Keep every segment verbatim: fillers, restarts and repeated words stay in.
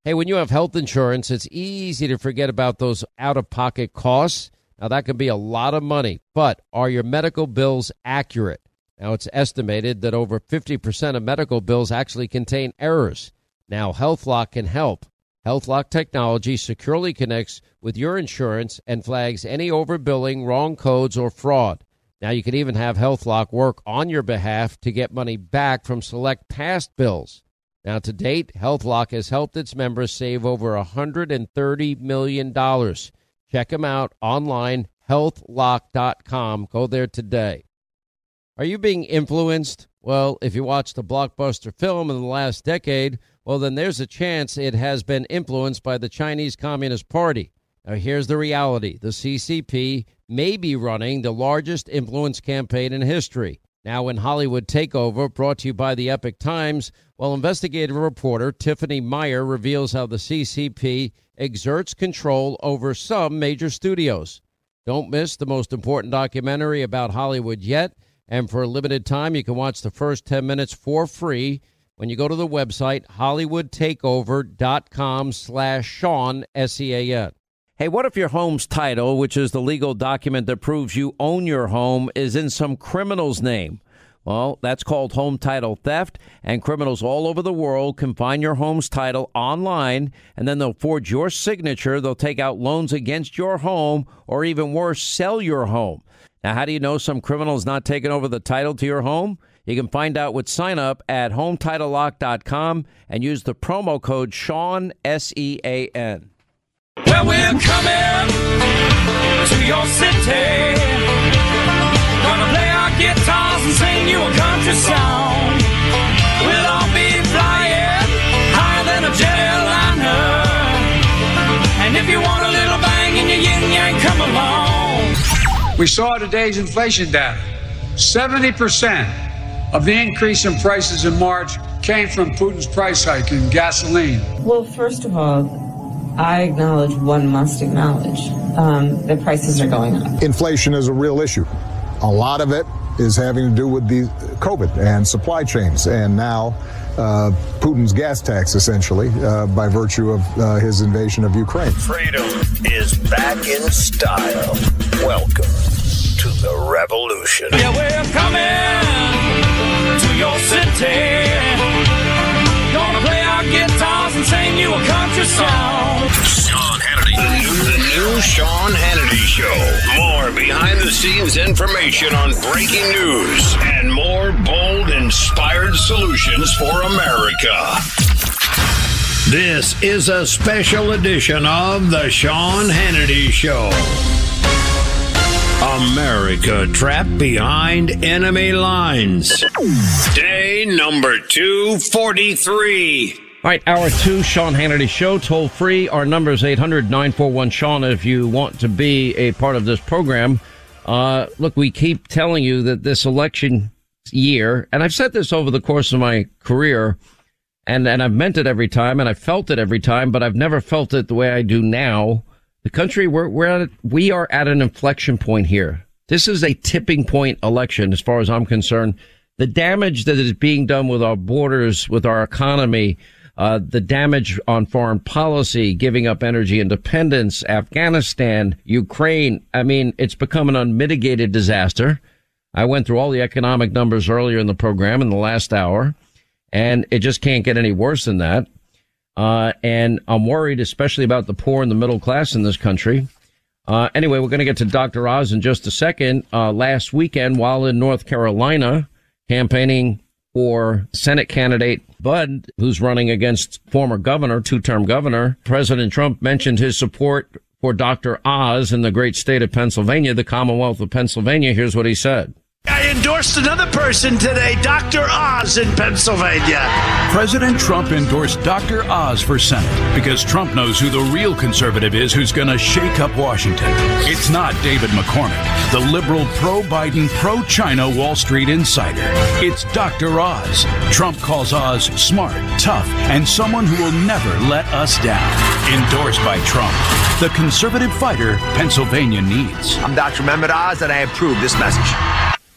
Hey, when you have health insurance, it's easy to forget about those out-of-pocket costs. Now, that can be a lot of money, but are your medical bills accurate? Now, it's estimated that over fifty percent of medical bills actually contain errors. Now, HealthLock can help. HealthLock technology securely connects with your insurance and flags any overbilling, wrong codes, or fraud. Now, you can even have HealthLock work on your behalf to get money back from select past bills. Now, to date, HealthLock has helped its members save over one hundred thirty million dollars. Check them out online, health lock dot com. Go there today. Are you being influenced? Well, if you watched a blockbuster film in the last decade, well, then there's a chance it has been influenced by the Chinese Communist Party. Now, here's the reality. The C C P may be running the largest influence campaign in history. Now, in Hollywood Takeover, brought to you by the Epic Times, well, investigative reporter Tiffany Meyer reveals how the C C P exerts control over some major studios. Don't miss the most important documentary about Hollywood yet. And for a limited time, you can watch the first ten minutes for free when you go to the website hollywood takeover dot com slash Sean, S E A N. Hey, what if your home's title, which is the legal document that proves you own your home, is in some criminal's name? Well, that's called home title theft, and criminals all over the world can find your home's title online, and then they'll forge your signature. They'll take out loans against your home, or even worse, sell your home. Now, how do you know some criminal's not taking over the title to your home? You can find out with sign up at home title lock dot com and use the promo code Sean, S E A N. Well, we're coming to your city. Gonna play our guitars and sing you a country song. We'll all be flying higher than a jetliner. And if you want a little bang in your yin yang, come along. We saw today's inflation data. seventy percent of the increase in prices in March came from Putin's price hike in gasoline. Well, first of all, I acknowledge one must acknowledge um, that prices are going up. Inflation is a real issue. A lot of it is having to do with the COVID and supply chains, and now uh, Putin's gas tax, essentially, uh, by virtue of uh, his invasion of Ukraine. Freedom is back in style. Welcome to the revolution. Yeah, we're coming to your city. Gonna play our guitars and sing you a country song. Sean Hannity. The new, the new Sean Hannity Show. More behind-the-scenes information on breaking news and more bold, inspired solutions for America. This is a special edition of the Sean Hannity Show. America trapped behind enemy lines. Day number two forty-three. All right, hour two, Sean Hannity Show, toll free. Our number is eight hundred nine four one Sean if you want to be a part of this program. Uh, look, we keep telling you that this election year, and I've said this over the course of my career, and, and I've meant it every time, and I've felt it every time, but I've never felt it the way I do now. The country, we're, we're at, we are at an inflection point here. This is a tipping point election, as far as I'm concerned. The damage that is being done with our borders, with our economy, uh, the damage on foreign policy, giving up energy independence, Afghanistan, Ukraine. I mean, it's become an unmitigated disaster. I went through all the economic numbers earlier in the program in the last hour, and it just can't get any worse than that. Uh, and I'm worried, especially about the poor and the middle class in this country. Uh, anyway, we're going to get to Doctor Oz in just a second. Uh, last weekend, while in North Carolina, campaigning for Senate candidate Bud, who's running against former governor, two-term governor, President Trump mentioned his support for Doctor Oz in the great state of Pennsylvania, the Commonwealth of Pennsylvania. Here's what he said. I endorsed another person today, Doctor Oz in Pennsylvania. President Trump endorsed Doctor Oz for Senate because Trump knows who the real conservative is who's going to shake up Washington. It's not David McCormick, the liberal pro-Biden, pro-China Wall Street insider. It's Doctor Oz. Trump calls Oz smart, tough, and someone who will never let us down. Endorsed by Trump, the conservative fighter Pennsylvania needs. I'm Doctor Mehmet Oz, and I approve this message.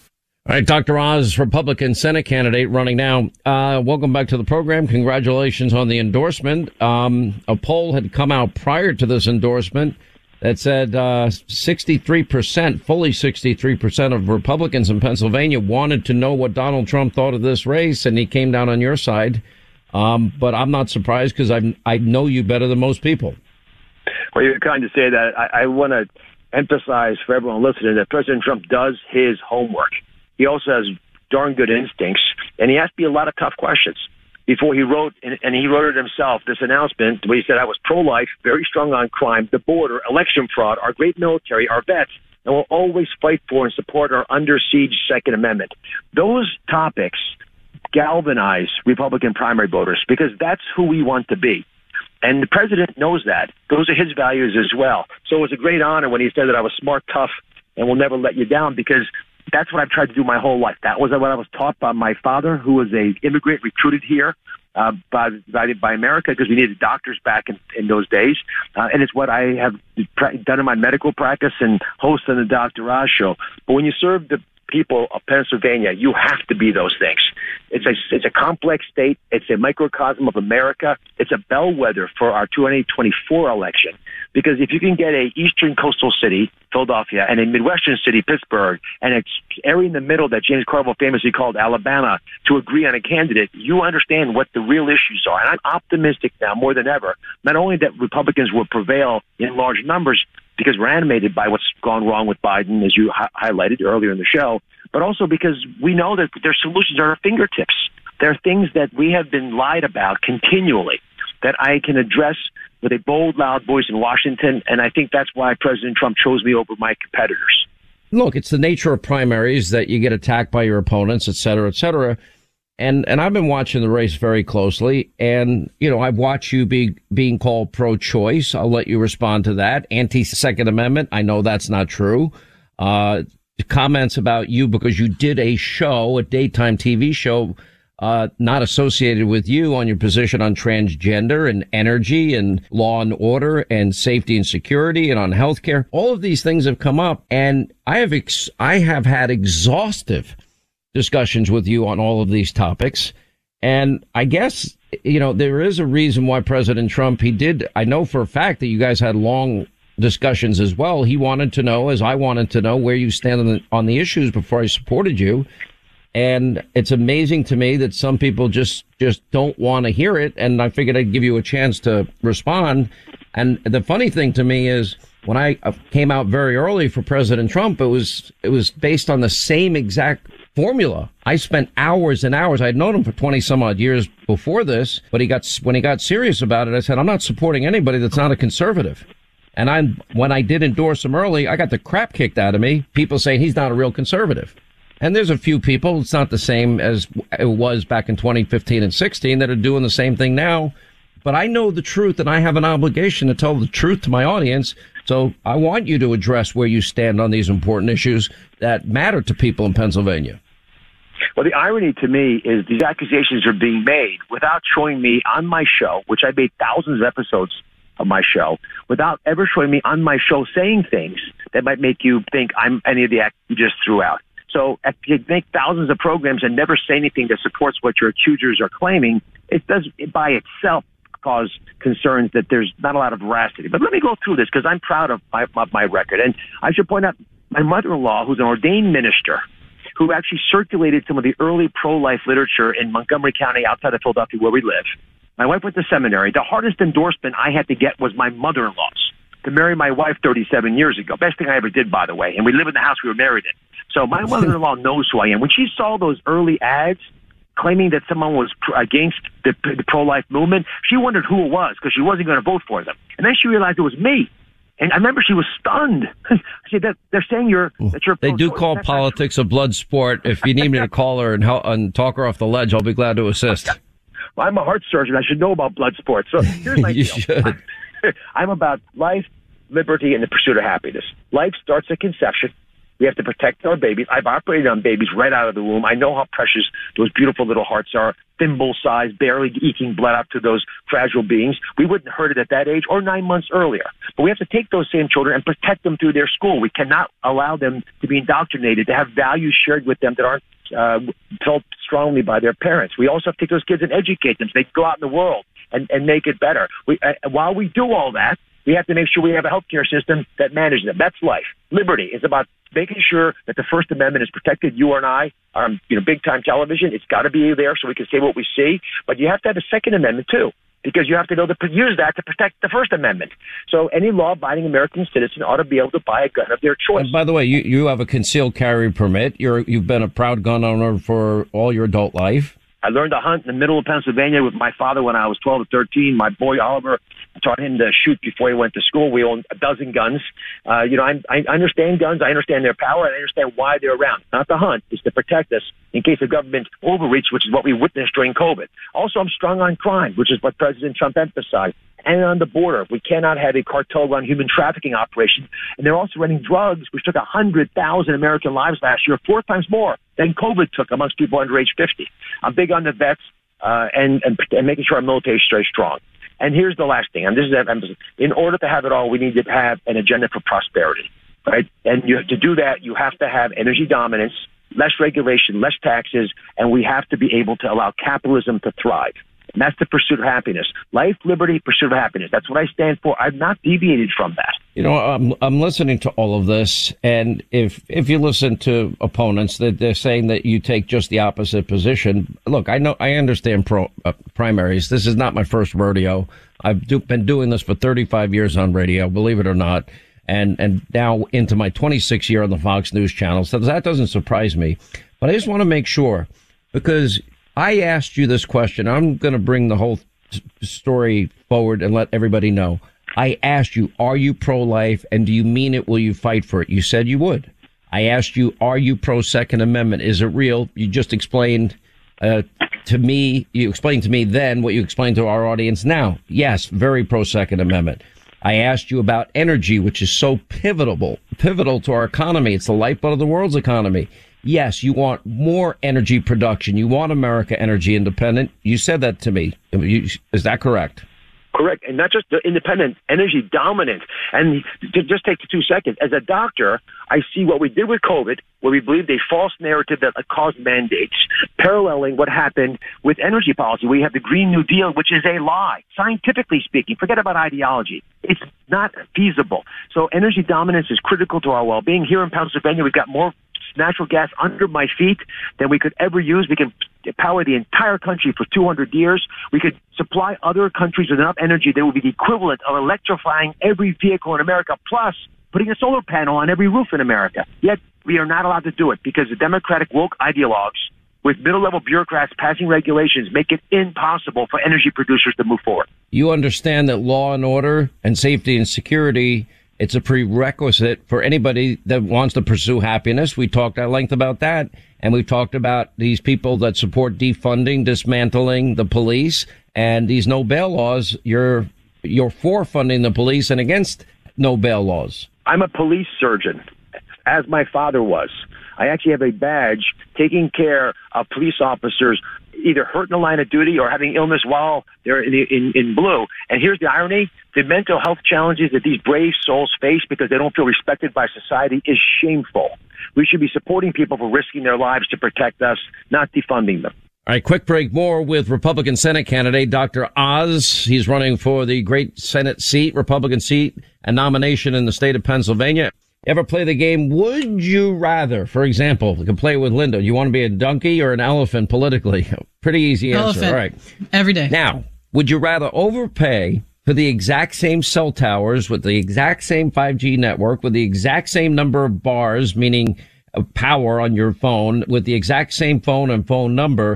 All right, Doctor Oz, Republican Senate candidate running now. Uh, welcome back to the program. Congratulations on the endorsement. Um, a poll had come out prior to this endorsement that said uh, sixty-three percent, fully sixty-three percent of Republicans in Pennsylvania wanted to know what Donald Trump thought of this race, and he came down on your side. Um, but I'm not surprised because I I know you better than most people. Well, you're kind to say that. I, I want to emphasize for everyone listening that President Trump does his homework. He also has darn good instincts, and he asked me a lot of tough questions before he wrote, and, and he wrote it himself, this announcement where he said, I was pro-life, very strong on crime, the border, election fraud, our great military, our vets, and will always fight for and support our under siege Second Amendment. Those topics galvanize Republican primary voters because that's who we want to be. And the president knows that. Those are his values as well. So it was a great honor when he said that I was smart, tough, and will never let you down, because that's what I've tried to do my whole life. That was what I was taught by my father, who was a immigrant recruited here uh, by, by by America because we needed doctors back in, in those days. Uh, and it's what I have done in my medical practice and host on the Doctor Oz show. But when you serve the people of Pennsylvania, you have to be those things. It's a it's a complex state. It's a microcosm of America. It's a bellwether for our twenty twenty-four election. Because if you can get a eastern coastal city, Philadelphia, and a midwestern city, Pittsburgh, and an area in the middle that James Carville famously called Alabama, to agree on a candidate, you understand what the real issues are. And I'm optimistic now more than ever, not only that Republicans will prevail in large numbers because we're animated by what's gone wrong with Biden, as you hi- highlighted earlier in the show, but also because we know that their solutions are at our fingertips. There are things that we have been lied about continually that I can address with a bold, loud voice in Washington, and I think that's why President Trump chose me over my competitors. Look, it's the nature of primaries that you get attacked by your opponents, et cetera, et cetera. And and I've been watching the race very closely, and, you know, I've watched you be being called pro-choice. I'll let you respond to that. Anti-Second Amendment, I know that's not true. Uh, comments about you because you did a show, a daytime T V show, Uh, not associated with you on your position on transgender and energy and law and order and safety and security and on healthcare. All of these things have come up, and I have ex- I have had exhaustive discussions with you on all of these topics. And I guess, you know, there is a reason why President Trump, he did, I know for a fact that you guys had long discussions as well. He wanted to know, as I wanted to know, where you stand on the, on the issues before I supported you. And it's amazing to me that some people just, just don't want to hear it. And I figured I'd give you a chance to respond. And the funny thing to me is when I came out very early for President Trump, it was, it was based on the same exact formula. I spent hours and hours. I'd known him for twenty some odd years before this, but he got, when he got serious about it, I said, I'm not supporting anybody that's not a conservative. And I'm, when I did endorse him early, I got the crap kicked out of me. People saying he's not a real conservative. And there's a few people, it's not the same as it was back in twenty fifteen and sixteen, that are doing the same thing now. But I know the truth, and I have an obligation to tell the truth to my audience. So I want you to address where you stand on these important issues that matter to people in Pennsylvania. Well, the irony to me is these accusations are being made without showing me on my show, which I made thousands of episodes of my show, without ever showing me on my show saying things that might make you think I'm any of the acts you just threw out. So if you make thousands of programs and never say anything that supports what your accusers are claiming, it does it by itself cause concerns that there's not a lot of veracity. But let me go through this because I'm proud of my, of my record. And I should point out my mother-in-law, who's an ordained minister, who actually circulated some of the early pro-life literature in Montgomery County outside of Philadelphia where we live. My wife went to seminary. The hardest endorsement I had to get was my mother-in-law's to marry my wife thirty-seven years ago. Best thing I ever did, by the way. And we live in the house we were married in. So my mother-in-law knows who I am. When she saw those early ads claiming that someone was pr- against the, the pro-life movement, she wondered who it was because she wasn't going to vote for them. And then she realized it was me. And I remember she was stunned. She said that they're saying you're that you're. They do call That's politics a blood sport. If you need me to call her and help and talk her off the ledge, I'll be glad to assist. Well, I'm a heart surgeon. I should know about blood sports. So here's my you deal. should. I'm about life, liberty, and the pursuit of happiness. Life starts at conception. We have to protect our babies. I've operated on babies right out of the womb. I know how precious those beautiful little hearts are, thimble size, barely eking blood up to those fragile beings. We wouldn't hurt it at that age or nine months earlier. But we have to take those same children and protect them through their school. We cannot allow them to be indoctrinated, to have values shared with them that aren't uh, felt strongly by their parents. We also have to take those kids and educate them so they can go out in the world and, and make it better. We, uh, while we do all that, we have to make sure we have a healthcare system that manages them. That's life. Liberty is about making sure that the First Amendment is protected. You and I are, you know, big-time television. It's got to be there so we can say what we see. But you have to have a Second Amendment, too, because you have to be able to use that to protect the First Amendment. So any law-abiding American citizen ought to be able to buy a gun of their choice. And by the way, you, you have a concealed carry permit. You're, you've been a proud gun owner for all your adult life. I learned to hunt in the middle of Pennsylvania with my father when I was twelve or thirteen. My boy Oliver taught him to shoot before he went to school. We owned a dozen guns. Uh, you know, I, I understand guns. I understand their power. And I understand why they're around. Not to hunt. It's to protect us in case of government overreach, which is what we witnessed during COVID. Also, I'm strong on crime, which is what President Trump emphasized. And on the border, we cannot have a cartel-run human trafficking operation. And they're also running drugs, which took one hundred thousand American lives last year, four times more than COVID took amongst people under age fifty. I'm big on the vets uh, and, and, and making sure our military stays strong. And here's the last thing, and this is in order to have it all, we need to have an agenda for prosperity, right? And you have to do that, you have to have energy dominance, less regulation, less taxes, and we have to be able to allow capitalism to thrive. And that's the pursuit of happiness. Life, liberty, pursuit of happiness. That's what I stand for. I've not deviated from that. You know, I'm I'm listening to all of this, and if if you listen to opponents, that they're saying that you take just the opposite position. Look, I know I understand pro, uh, primaries. This is not my first rodeo. I've do, been doing this for thirty-five years on radio, believe it or not, and and now into my twenty-sixth year on the Fox News channel. So that doesn't surprise me. But I just want to make sure, because I asked you this question. I'm going to bring the whole story forward and let everybody know. I asked you, are you pro-life, and do you mean it? Will you fight for it? You said you would. I asked you, are you pro-Second Amendment? Is it real? You just explained uh, to me, you explained to me then what you explained to our audience now. Yes, very pro-Second Amendment. I asked you about energy, which is so pivotal, pivotal to our economy. It's the lifeblood of the world's economy. Yes, you want more energy production. You want America energy independent. You said that to me. Is that correct? Correct. And not just the independent, energy dominant. And to just take two seconds. As a doctor, I see what we did with COVID, where we believed a false narrative that caused mandates, paralleling what happened with energy policy. We have the Green New Deal, which is a lie. Scientifically speaking, forget about ideology. It's not feasible. So energy dominance is critical to our well-being. Here in Pennsylvania, we've got more natural gas under my feet than we could ever use. We can power the entire country for two hundred years. We could supply other countries with enough energy that would be the equivalent of electrifying every vehicle in America, plus putting a solar panel on every roof in America. Yet we are not allowed to do it because the Democratic woke ideologues with middle-level bureaucrats passing regulations make it impossible for energy producers to move forward. You understand that law and order and safety and security, it's a prerequisite for anybody that wants to pursue happiness. We talked at length about that. And we've talked about these people that support defunding, dismantling the police, and these no bail laws. You're, you're for funding the police and against no bail laws. I'm a police surgeon, as my father was. I actually have a badge taking care of police officers either hurt in the line of duty or having illness while they're in, in, in blue. And here's the irony. The mental health challenges that these brave souls face because they don't feel respected by society is shameful. We should be supporting people for risking their lives to protect us, not defunding them. All right, quick break. More with Republican Senate candidate Doctor Oz. He's running for the great Senate seat, Republican seat, and nomination in the state of Pennsylvania. Ever play the game Would You Rather? For example, you can play with Linda. You want to be a donkey or an elephant politically? Pretty easy answer. Elephant. All right. Every day. Now, would you rather overpay for the exact same cell towers with the exact same five G network, with the exact same number of bars, meaning of power on your phone, with the exact same phone and phone number,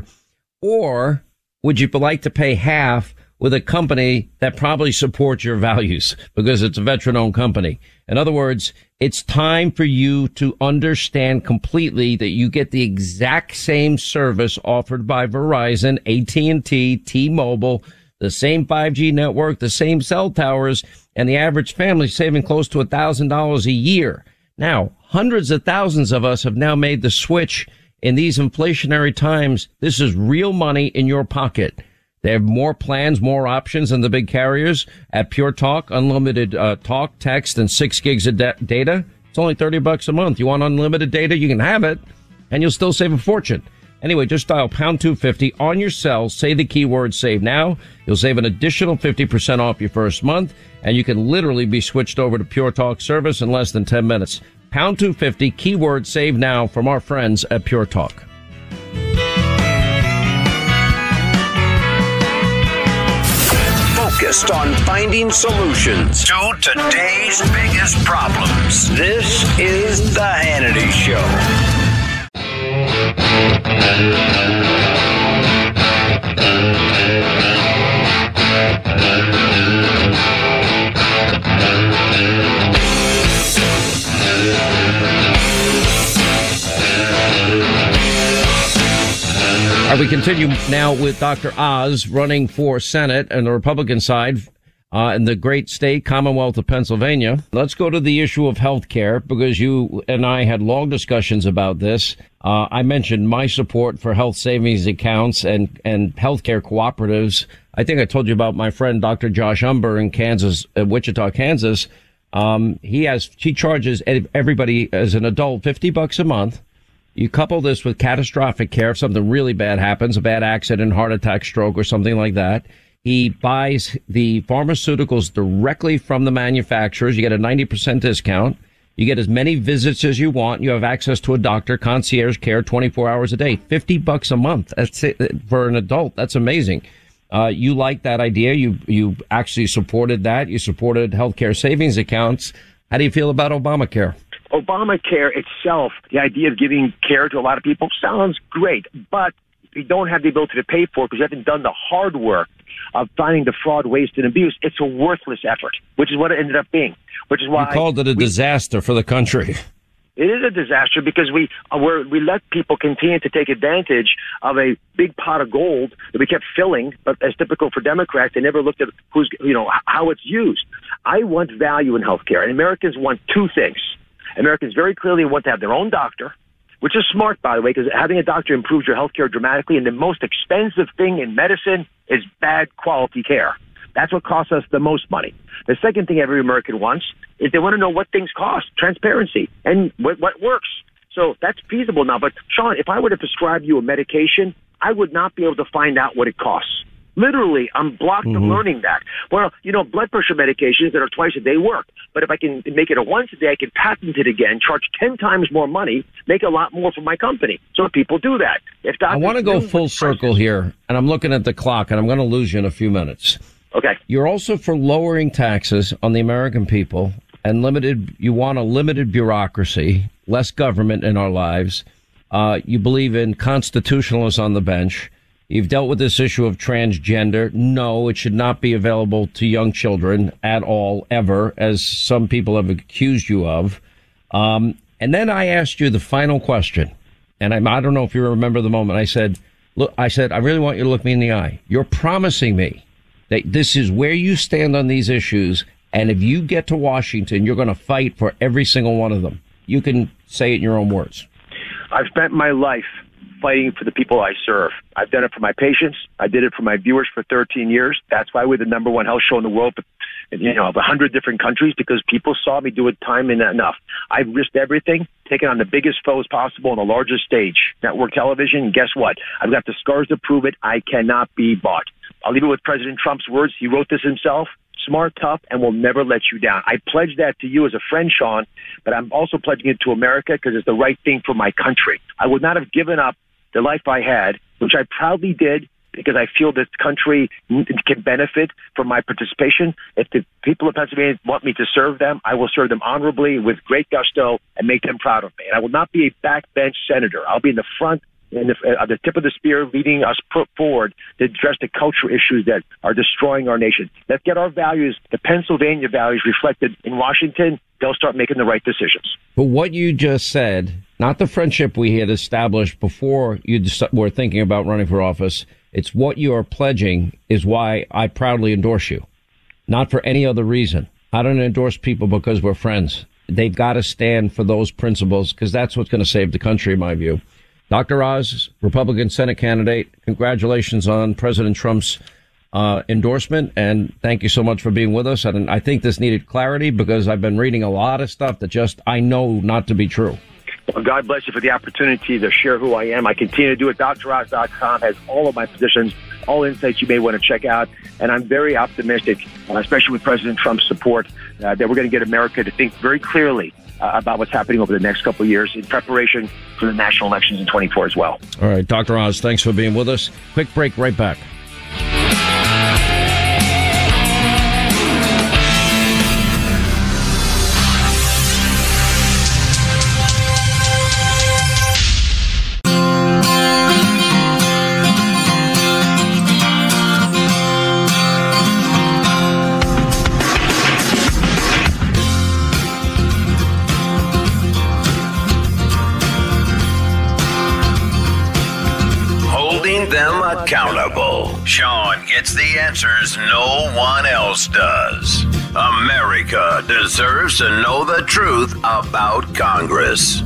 or would you like to pay half with a company that probably supports your values because it's a veteran-owned company? In other words, it's time for you to understand completely that you get the exact same service offered by Verizon, A T and T, T-Mobile, the same five G network, the same cell towers, and the average family saving close to one thousand dollars a year. Now, hundreds of thousands of us have now made the switch in these inflationary times. This is real money in your pocket. They have more plans, more options than the big carriers. At Pure Talk, unlimited uh, talk, text, and six gigs of da- data. It's only thirty bucks a month. You want unlimited data? You can have it, and you'll still save a fortune. Anyway, just dial pound two fifty on your cell. Say the keyword save now. You'll save an additional fifty percent off your first month, and you can literally be switched over to Pure Talk service in less than ten minutes. Pound two fifty, keyword save now from our friends at Pure Talk. Focused on finding solutions to today's biggest problems. This is The Hannity Show. All right, we continue now with Doctor Oz running for Senate on the Republican side uh, in the great state, Commonwealth of Pennsylvania. Let's go to the issue of health care, because you and I had long discussions about this. Uh, I mentioned my support for health savings accounts and, and healthcare cooperatives. I think I told you about my friend, Doctor Josh Umber in Kansas, uh, Wichita, Kansas. Um, he has, he charges everybody as an adult fifty bucks a month. You couple this with catastrophic care if something really bad happens, a bad accident, heart attack, stroke, or something like that. He buys the pharmaceuticals directly from the manufacturers. You get a ninety percent discount. You get as many visits as you want. You have access to a doctor, concierge care twenty-four hours a day. fifty bucks a month. That's it for an adult. That's amazing. Uh, you like that idea. You, you actually supported that. You supported healthcare savings accounts. How do you feel about Obamacare? Obamacare itself, the idea of giving care to a lot of people sounds great, but if you don't have the ability to pay for it because you haven't done the hard work of finding the fraud, waste, and abuse, it's a worthless effort, which is what it ended up being, which is why... You called it a we, disaster for the country. It is a disaster because we uh, we're, we let people continue to take advantage of a big pot of gold that we kept filling, but as typical for Democrats, they never looked at who's, you know, how it's used. I want value in healthcare, and Americans want two things. Americans very clearly want to have their own doctor, which is smart, by the way, because having a doctor improves your health care dramatically. And the most expensive thing in medicine is bad quality care. That's what costs us the most money. The second thing every American wants is they want to know what things cost, transparency, and what, what works. So that's feasible now. But, Sean, if I were to prescribe you a medication, I would not be able to find out what it costs. Literally, I'm blocked mm-hmm. from learning that. Well, you know, blood pressure medications that are twice a day work. But if I can make it a once a day, I can patent it again, charge ten times more money, make a lot more for my company. So people do that. If I want to go full circle prices, here, and I'm looking at the clock, and I'm going to lose you in a few minutes. Okay. You're also for lowering taxes on the American people and limited. You want a limited bureaucracy, less government in our lives. Uh, you believe in constitutionalists on the bench. You've dealt with this issue of transgender. No, it should not be available to young children at all, ever, as some people have accused you of. Um, and then I asked you the final question, and I, I don't know if you remember the moment. I said, look, I said, I really want you to look me in the eye. You're promising me that this is where you stand on these issues, and if you get to Washington, you're going to fight for every single one of them. You can say it in your own words. I've spent my life fighting for the people I serve. I've done it for my patients. I did it for my viewers for thirteen years. That's why we're the number one health show in the world, you know, of a hundred different countries, because people saw me do it time and enough. I've risked everything, taken on the biggest foes possible on the largest stage, network television. And guess what? I've got the scars to prove it. I cannot be bought. I'll leave it with President Trump's words. He wrote this himself. Smart, tough, and will never let you down. I pledge that to you as a friend, Sean, but I'm also pledging it to America because it's the right thing for my country. I would not have given up the life I had, which I proudly did, because I feel this country can benefit from my participation. If the people of Pennsylvania want me to serve them, I will serve them honorably with great gusto and make them proud of me. And I will not be a backbench senator. I'll be in the front, in the, uh, the tip of the spear, leading us forward to address the cultural issues that are destroying our nation. Let's get our values, the Pennsylvania values, reflected in Washington. They'll start making the right decisions. But what you just said, not the friendship we had established before you were thinking about running for office, it's what you are pledging is why I proudly endorse you. Not for any other reason. I don't endorse people because we're friends. they've got to stand for those principles because that's what's going to save the country, in my view. Doctor Oz, Republican Senate candidate, congratulations on President Trump's uh, endorsement, and thank you so much for being with us. And I think this needed clarity because I've been reading a lot of stuff that just I know not to be true. Well, God bless you for the opportunity to share who I am. I continue to do it. Dr Oz dot com has all of my positions, all insights you may want to check out. And I'm very optimistic, uh, especially with President Trump's support, uh, that we're going to get America to think very clearly uh, about what's happening over the next couple of years in preparation for the national elections in twenty-four as well. All right, Doctor Oz, thanks for being with us. Quick break, right back. Them accountable. Sean gets the answers no one else does. America deserves to know the truth about Congress.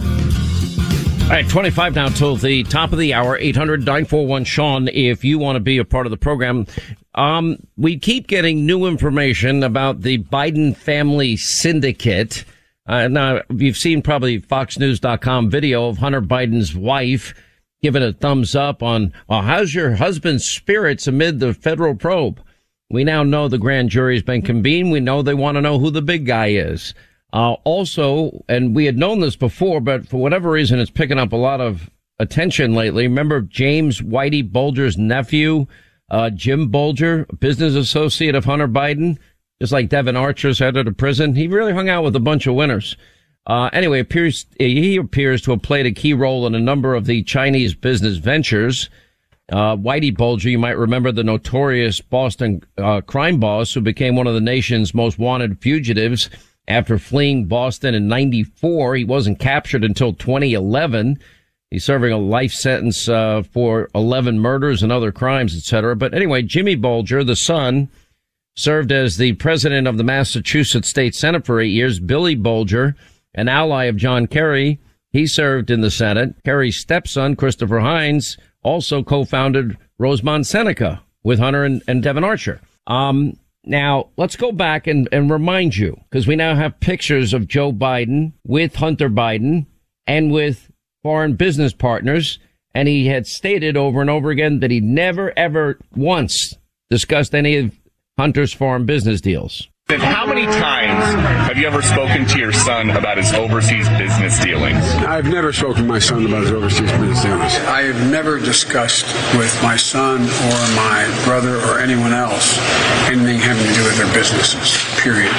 All right, twenty-five now till the top of the hour. eight hundred nine four one Sean if you want to be a part of the program. Um, we keep getting new information about the Biden family syndicate. Uh, now, you've seen probably Fox News dot com video of Hunter Biden's wife giving a thumbs up on, well, how's your husband's spirits amid the federal probe? We now know the grand jury has been convened. We know they want to know who the big guy is. Uh, also, and we had known this before, but for whatever reason, it's picking up a lot of attention lately. Remember James Whitey Bulger's nephew, uh, Jim Bulger, business associate of Hunter Biden, just like Devin Archer's headed to prison. He really hung out with a bunch of winners. Uh, anyway, appears, he appears to have played a key role in a number of the Chinese business ventures. Uh, Whitey Bulger, you might remember the notorious Boston uh, crime boss who became one of the nation's most wanted fugitives after fleeing Boston in ninety-four. He wasn't captured until twenty eleven. He's serving a life sentence uh, for eleven murders and other crimes, et cetera. But anyway, Jimmy Bulger, the son, served as the president of the Massachusetts State Senate for eight years. Billy Bulger, an ally of John Kerry, he served in the Senate. Kerry's stepson, Christopher Hines, also co-founded Rosemont Seneca with Hunter and, and Devin Archer. Um, now, let's go back and, and remind you, because we now have pictures of Joe Biden with Hunter Biden and with foreign business partners. And he had stated over and over again that he never, ever once discussed any of Hunter's foreign business deals. How many times have you ever spoken to your son about his overseas business dealings? I've never spoken to my son about his overseas business dealings. I have never discussed with my son or my brother or anyone else anything having to do with their businesses, period.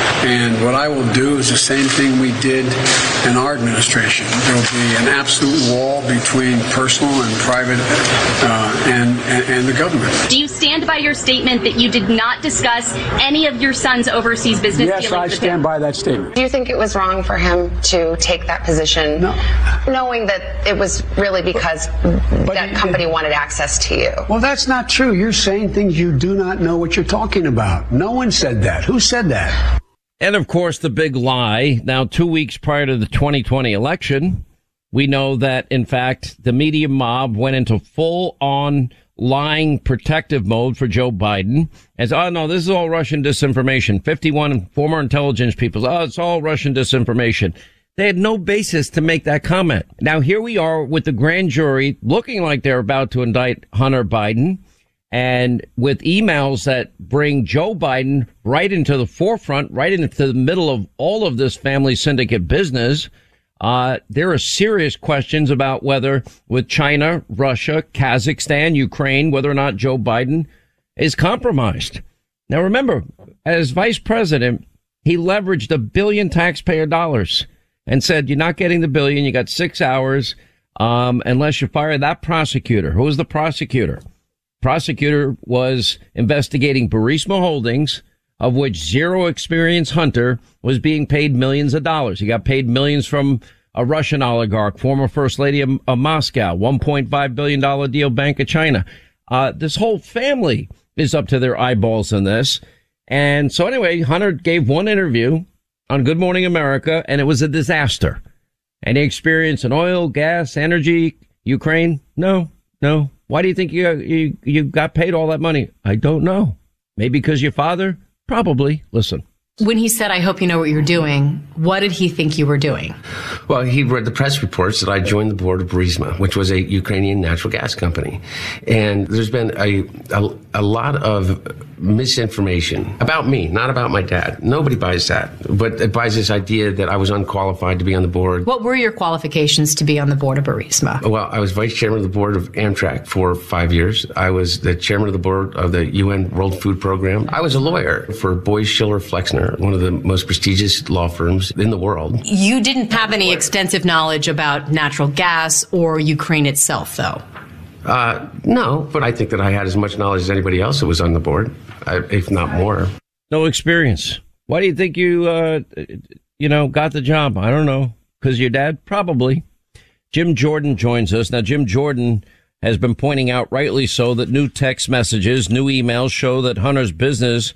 And what I will do is the same thing we did in our administration. There will be an absolute wall between personal and private uh, and, and, and the government. Do you stand by your statement that you did not discuss any of your son's overseas business yes, dealings? Yes, I stand by that statement. Do you think it was wrong for him to take that position, no. knowing that it was really because but, that but company it, wanted access to you? Well, that's not true. You're saying things you do not know what you're talking about. No one said that. Who said that? And, of course, the big lie. Now, two weeks prior to the twenty twenty election, we know that, in fact, the media mob went into full-on lying protective mode for Joe Biden. As, oh, no, this is all Russian disinformation. fifty-one former intelligence people, oh, it's all Russian disinformation. They had no basis to make that comment. Now, here we are with the grand jury looking like they're about to indict Hunter Biden, and with emails that bring Joe Biden right into the forefront, right into the middle of all of this family syndicate business. Uh, there are serious questions about whether with China, Russia, Kazakhstan, Ukraine, whether or not Joe Biden is compromised. Now, remember, as vice president, he leveraged a billion taxpayer dollars and said, you're not getting the billion. You got six hours um, unless you fire that prosecutor. Who was the prosecutor? Prosecutor was investigating Burisma Holdings, of which zero experience Hunter was being paid millions of dollars. He got paid millions from a Russian oligarch, former first lady of, of Moscow, one point five billion dollars deal, Bank of China. Uh, this whole family is up to their eyeballs in this. And so anyway, Hunter gave one interview on Good Morning America, and it was a disaster. Any experience in oil, gas, energy, Ukraine? No, no. Why do you think you, you, you got paid all that money? I don't know. Maybe because your father? Probably. Listen. When he said, I hope you know what you're doing, what did he think you were doing? Well, he read the press reports that I joined the board of Burisma, which was a Ukrainian natural gas company. And there's been a, a, a lot of misinformation about me, not about my dad. Nobody buys that, but it buys this idea that I was unqualified to be on the board. What were your qualifications to be on the board of Burisma? Well, I was vice chairman of the board of Amtrak for five years. I was the chairman of the board of the U N World Food Program. I was a lawyer for Boies Schiller Flexner, one of the most prestigious law firms in the world. You didn't have any extensive knowledge about natural gas or Ukraine itself, though. Uh, no, but I think that I had as much knowledge as anybody else that was on the board, if not more. No experience. Why do you think you, uh, you know, got the job? I don't know. Because your dad? Probably. Jim Jordan joins us. Now, Jim Jordan has been pointing out, rightly so, that new text messages, new emails show that Hunter's business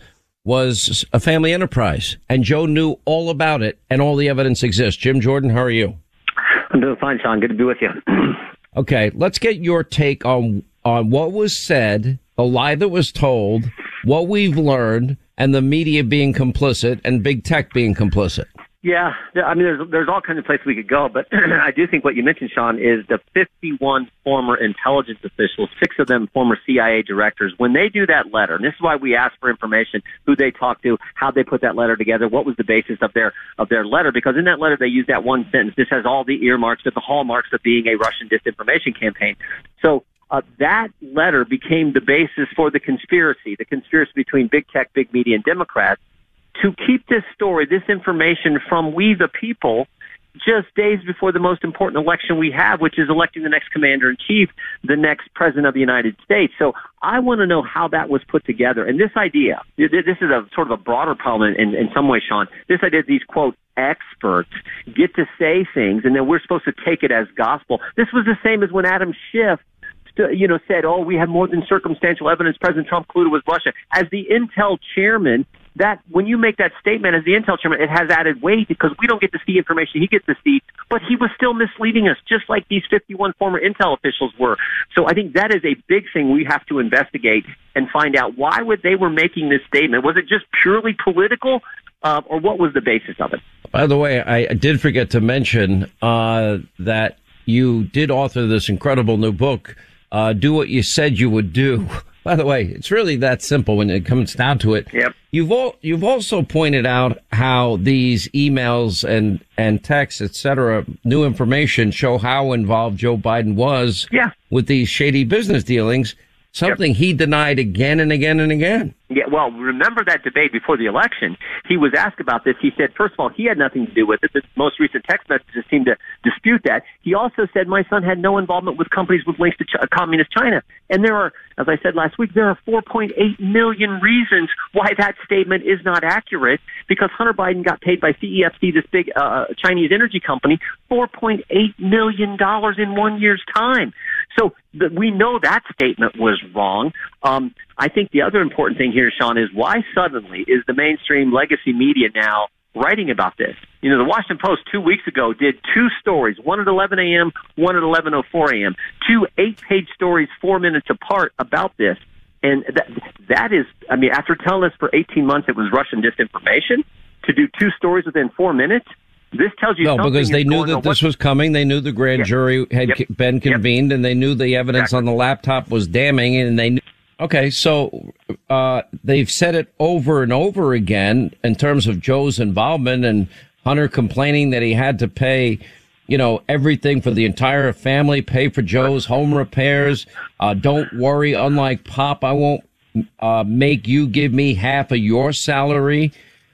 was a family enterprise. And Joe knew all about it, and all the evidence exists. Jim Jordan, how are you? I'm doing fine, Sean. Good to be with you. Okay, let's get your take on on what was said, the lie that was told, what we've learned, and the media being complicit and big tech being complicit. Yeah, I mean, there's there's all kinds of places we could go, but I do think what you mentioned, Sean, is the fifty-one former intelligence officials, six of them former C I A directors, when they do that letter, and this is why we ask for information, who they talked to, how they put that letter together, what was the basis of their of their letter, because in that letter they use that one sentence, this has all the earmarks, the hallmarks of being a Russian disinformation campaign. So uh, that letter became the basis for the conspiracy, the conspiracy between big tech, big media, and Democrats, to keep this story, this information from we the people just days before the most important election we have, which is electing the next commander-in-chief, the next president of the United States. So I want to know how that was put together. And this idea, this is a sort of a broader problem in, in some way, Sean. This idea that these, quote, experts get to say things, and then we're supposed to take it as gospel. This was the same as when Adam Schiff you know, said, oh, we have more than circumstantial evidence President Trump colluded with Russia. As the Intel chairman, that when you make that statement as the Intel chairman, it has added weight because we don't get to see information he gets to see, but he was still misleading us, just like these fifty-one former Intel officials were. So I think that is a big thing we have to investigate and find out why would they were making this statement. Was it just purely political, uh, or what was the basis of it? By the way, I did forget to mention uh, that you did author this incredible new book, Uh, Do What You Said You Would Do. By the way, it's really that simple when it comes down to it. Yep. You've all, you've also pointed out how these emails and, and texts, et cetera, new information show how involved Joe Biden was yeah. with these shady business dealings, something yep. he denied again and again and again. Yeah, well, remember that debate before the election. He was asked about this. He said, first of all, he had nothing to do with it. The most recent text messages seem to dispute that. He also said, my son had no involvement with companies with links to Ch- communist China. And there are, as I said last week, there are four point eight million reasons why that statement is not accurate, because Hunter Biden got paid by C E F C, this big uh, Chinese energy company, four point eight million dollars in one year's time. So the, we know that statement was wrong. Um, I think the other important thing here, Sean, is why suddenly is the mainstream legacy media now writing about this? You know, the Washington Post two weeks ago did two stories, one at eleven a.m., one at eleven oh four a.m., two eight-page stories four minutes apart about this. And that, that is, I mean, after telling us for eighteen months it was Russian disinformation, to do two stories within four minutes, this tells you no, something. No, because they knew that this was coming. They knew the grand yep. jury had yep. been convened, yep. and they knew the evidence exactly. on the laptop was damning, and they knew. Okay, so uh they've said it over and over again in terms of Joe's involvement and Hunter complaining that he had to pay, you know, everything for the entire family, pay for Joe's home repairs. Uh don't worry, unlike Pop, I won't uh make you give me half of your salary.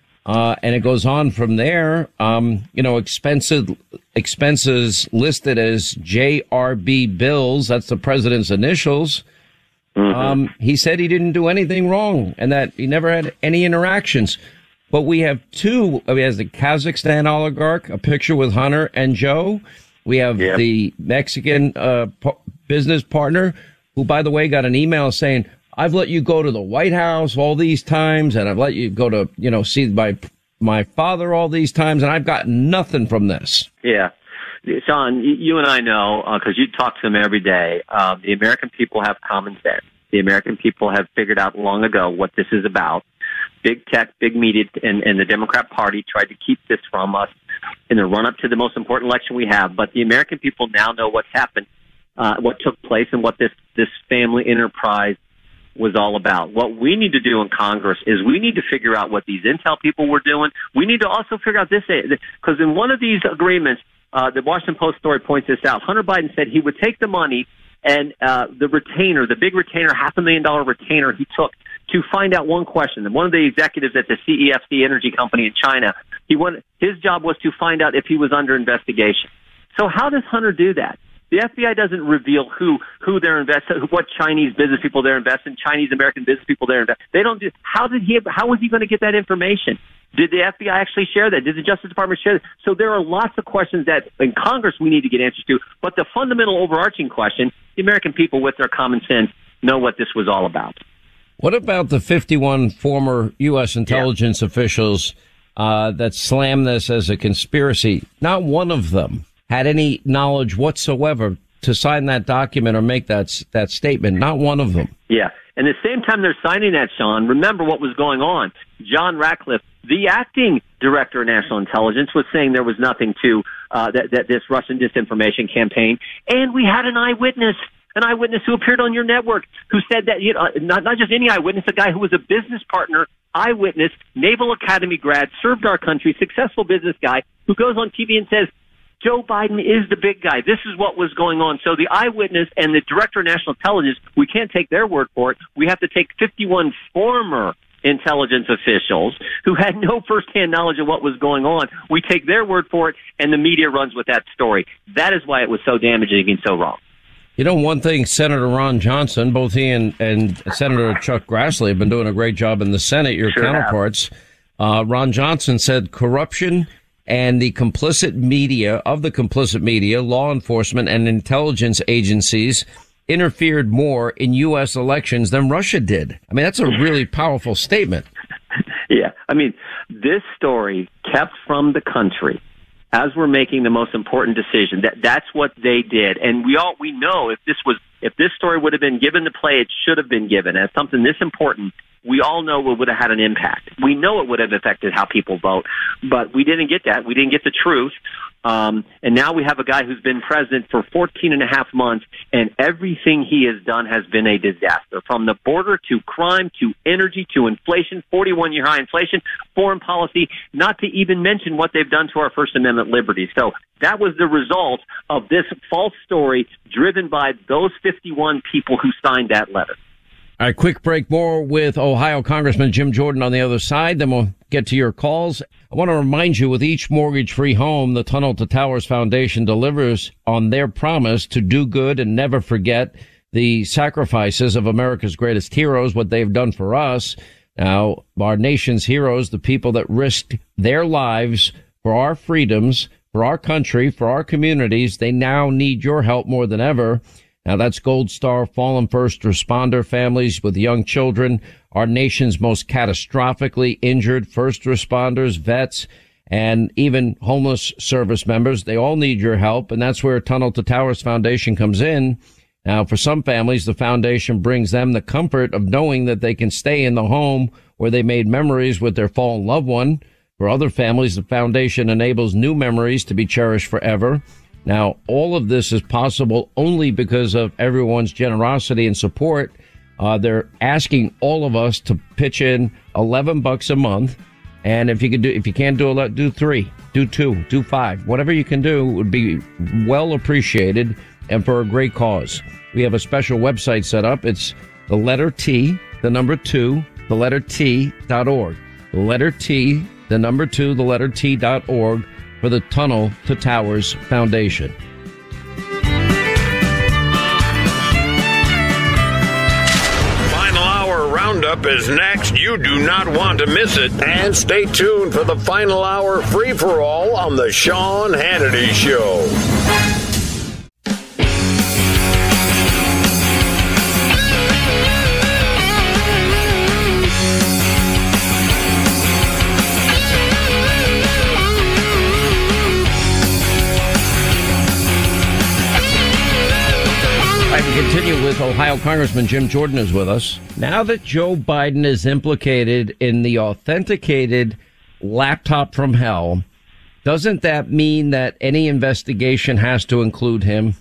Uh and it goes on from there. Um, you know, expensive expenses listed as J R B bills, that's the president's initials. Mm-hmm. Um, he said he didn't do anything wrong and that he never had any interactions. But we have two. We have the Kazakhstan oligarch, a picture with Hunter and Joe. We have yep. the Mexican uh, p- business partner who, by the way, got an email saying, I've let you go to the White House all these times and I've let you go to, you know, see my my father all these times, and I've gotten nothing from this. Yeah. Sean, you and I know, because uh, you talk to them every day, uh, the American people have common sense. The American people have figured out long ago what this is about. Big tech, big media, and, and the Democrat Party tried to keep this from us in the run-up to the most important election we have. But the American people now know what's happened, uh, what took place, and what this, this family enterprise was all about. What we need to do in Congress is we need to figure out what these intel people were doing. We need to also figure out this, because in one of these agreements, uh, the Washington Post story points this out, Hunter Biden said he would take the money and uh, the retainer, the big retainer, half a million dollar retainer he took to find out one question. And one of the executives at the C E F C energy company in China, he wanted, his job was to find out if he was under investigation. So how does Hunter do that? The F B I doesn't reveal who who they're investing, what Chinese business people they're investing, Chinese American business people they're investing. They don't do. How did he? How was he going to get that information? Did the F B I actually share that? Did the Justice Department share that? So there are lots of questions that in Congress we need to get answers to. But the fundamental overarching question: the American people, with their common sense, know what this was all about. What about the fifty-one former U S intelligence yeah. officials uh, that slammed this as a conspiracy? Not one of them had any knowledge whatsoever to sign that document or make that that statement. Not one of them. Yeah. And at the same time they're signing that, Sean, remember what was going on. John Ratcliffe, the acting director of national intelligence, was saying there was nothing to uh, that, that this Russian disinformation campaign. And we had an eyewitness, an eyewitness who appeared on your network who said that, you know, not, not just any eyewitness, a guy who was a business partner, eyewitness, Naval Academy grad, served our country, successful business guy, who goes on T V and says, Joe Biden is the big guy. This is what was going on. So the eyewitness and the director of national intelligence, we can't take their word for it. We have to take fifty-one former intelligence officials who had no firsthand knowledge of what was going on. We take their word for it, and the media runs with that story. That is why it was so damaging and so wrong. You know, one thing, Senator Ron Johnson, both he and, and Senator Chuck Grassley have been doing a great job in the Senate, your sure counterparts. Uh, Ron Johnson said corruption and the complicit media of the complicit media, law enforcement and intelligence agencies interfered more in U S elections than Russia did. I mean, that's a really powerful statement. Yeah. I mean, this story kept from the country as we're making the most important decision. That that's what they did. And we all, we know if this was, if this story would have been given the play it should have been given as something this important, we all know it would have had an impact. We know it would have affected how people vote, but we didn't get that. We didn't get the truth. Um, and now we have a guy who's been president for fourteen and a half months, and everything he has done has been a disaster. From the border to crime to energy to inflation, forty-one year high inflation, foreign policy, not to even mention what they've done to our First Amendment liberties. So that was the result of this false story driven by those fifty-one people who signed that letter. All right, quick break. More with Ohio Congressman Jim Jordan on the other side. Then we'll get to your calls. I want to remind you, with each mortgage-free home, the Tunnel to Towers Foundation delivers on their promise to do good and never forget the sacrifices of America's greatest heroes, what they've done for us. Now, our nation's heroes, the people that risked their lives for our freedoms, for our country, for our communities, they now need your help more than ever. Now, that's Gold Star fallen first responder families with young children, our nation's most catastrophically injured first responders, vets, and even homeless service members. They all need your help, and that's where Tunnel to Towers Foundation comes in. Now, for some families, the foundation brings them the comfort of knowing that they can stay in the home where they made memories with their fallen loved one. For other families, the foundation enables new memories to be cherished forever. Now, all of this is possible only because of everyone's generosity and support. Uh, they're asking all of us to pitch in eleven bucks a month. And if you can do, if you can't do a do three, do two, do five, whatever you can do would be well appreciated and for a great cause. We have a special website set up. It's the letter T, the number two, the letter T dot org. The letter T, the number two, the letter T dot org. For the Tunnel to Towers Foundation. Final Hour Roundup is next. You do not want to miss it. And stay tuned for the Final Hour free-for-all on the Sean Hannity Show. with Ohio Congressman Jim Jordan is with us. Now that Joe Biden is implicated in the authenticated laptop from hell, doesn't that mean that any investigation has to include him?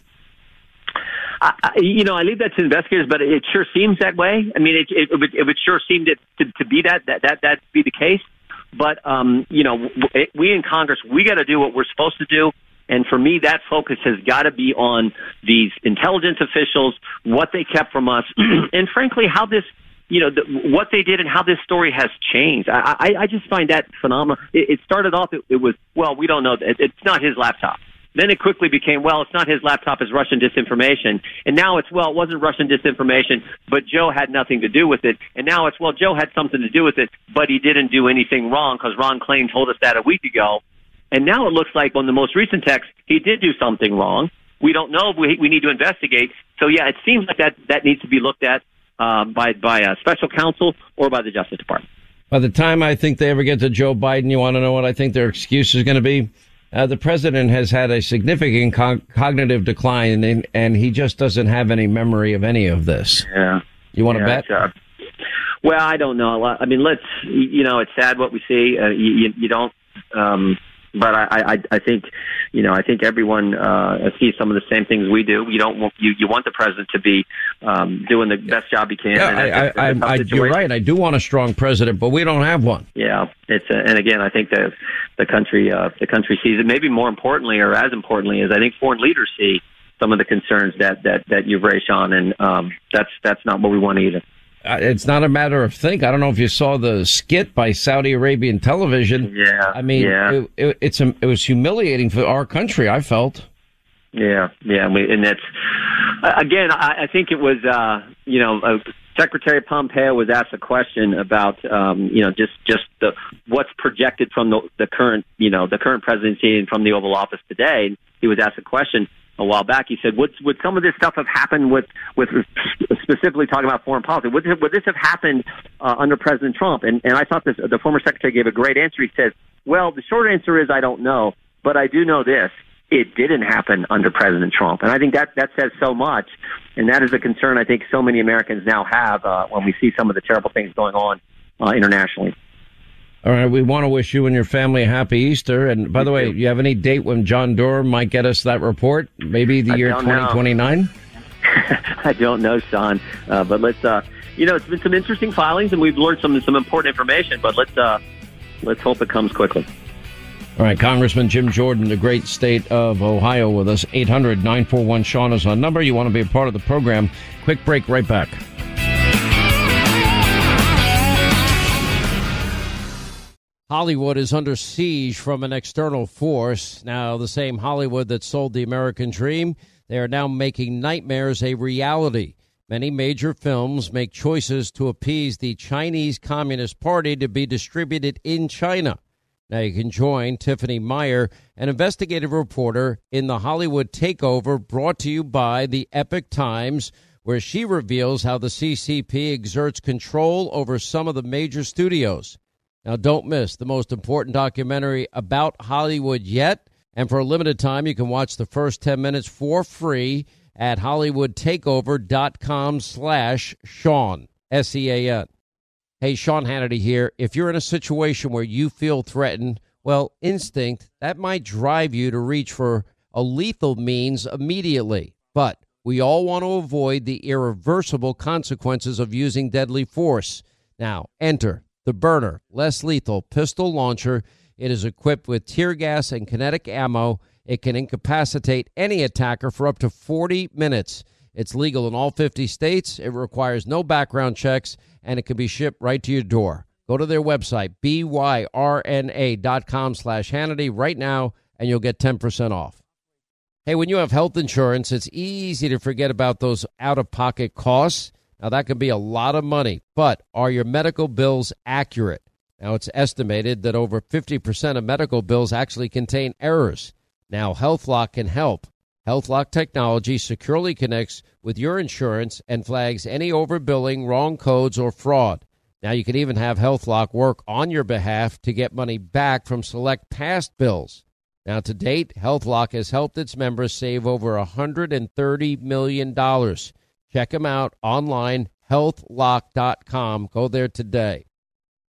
I, you know, I leave that to investigators, but it sure seems that way. I mean, it, it, it, would, it would sure seem to, to, to be that, that, that, that be the case. But, um, you know, we in Congress, we got to do what we're supposed to do. And for me, that focus has got to be on these intelligence officials, what they kept from us, and frankly, how this, you know, the, what they did and how this story has changed. I, I, I just find that phenomenal. It, it started off, it, it was, well, we don't know. It, it's not his laptop. Then it quickly became, well, it's not his laptop, it's Russian disinformation. And now it's, well, it wasn't Russian disinformation, but Joe had nothing to do with it. And now it's, well, Joe had something to do with it, but he didn't do anything wrong because Ron Klain told us that a week ago. And now it looks like on the most recent text, he did do something wrong. We don't know. We, we need to investigate. So, yeah, it seems like that, that needs to be looked at uh, by, by a special counsel or by the Justice Department. By the time I think they ever get to Joe Biden, you want to know what I think their excuse is going to be? Uh, the president has had a significant co- cognitive decline, and, and he just doesn't have any memory of any of this. Yeah. You want to yeah, bet? Uh, well, I don't know. I mean, let's, you know, it's sad what we see. Uh, you, you don't, um, but I, I, I think, you know, I think everyone uh, sees some of the same things we do. You don't want, you, you want the president to be um, doing the best job he can. Yeah, and I, that's, I, that's I, I, you're right. I do want a strong president, but we don't have one. Yeah, it's a, and again, I think the the country uh, the country sees it. Maybe more importantly, or as importantly, is I think foreign leaders see some of the concerns that that that you've raised on, and um, that's that's not what we want either. Uh, it's not a matter of think. I don't know if you saw the skit by Saudi Arabian television. Yeah, I mean, yeah. it, it, it's it was humiliating for our country, I felt. Yeah, yeah, and, we, and that's again. I, I think it was uh, you know. Uh, Secretary Pompeo was asked a question about, um, you know, just, just the, what's projected from the, the current, you know, the current presidency and from the Oval Office today. And he was asked a question a while back. He said, would, would some of this stuff have happened with, with specifically talking about foreign policy? Would, would this have happened uh, under President Trump? And, and I thought this, the former secretary gave a great answer. He says, well, the short answer is I don't know, but I do know this. It didn't happen under President Trump. And I think that, that says so much. And that is a concern I think so many Americans now have uh, when we see some of the terrible things going on uh, internationally. All right. We want to wish you and your family a happy Easter. And by the way, you have any date when John Durham might get us that report? Maybe the year twenty twenty-nine? I don't know, Sean. Uh, but let's, uh, you know, it's been some interesting filings and we've learned some, some important information, but let's, uh, let's hope it comes quickly. All right, Congressman Jim Jordan, the great state of Ohio, with us. eight hundred nine four one Sean is our number. You want to be a part of the program. Quick break, right back. Hollywood is under siege from an external force. Now, the same Hollywood that sold the American dream, they are now making nightmares a reality. Many major films make choices to appease the Chinese Communist Party to be distributed in China. Now you can join Tiffany Meyer, an investigative reporter in the Hollywood Takeover, brought to you by the Epoch Times, where she reveals how the C C P exerts control over some of the major studios. Now don't miss the most important documentary about Hollywood yet, and for a limited time you can watch the first ten minutes for free at hollywoodtakeover.com slash Sean, S E A N. Hey, Sean Hannity here. If you're in a situation where you feel threatened, well, instinct, that might drive you to reach for a lethal means immediately. But we all want to avoid the irreversible consequences of using deadly force. Now, enter the Byrna, less lethal pistol launcher. It is equipped with tear gas and kinetic ammo. It can incapacitate any attacker for up to forty minutes. It's legal in all fifty states. It requires no background checks, and it can be shipped right to your door. Go to their website, B Y R N A dot com slash Hannity right now, and you'll get ten percent off. Hey, when you have health insurance, it's easy to forget about those out-of-pocket costs. Now, that can be a lot of money, but are your medical bills accurate? Now, it's estimated that over fifty percent of medical bills actually contain errors. Now, HealthLock can help. HealthLock technology securely connects with your insurance and flags any overbilling, wrong codes, or fraud. Now, you can even have HealthLock work on your behalf to get money back from select past bills. Now, to date, HealthLock has helped its members save over one hundred thirty million dollars. Check them out online, health lock dot com. Go there today.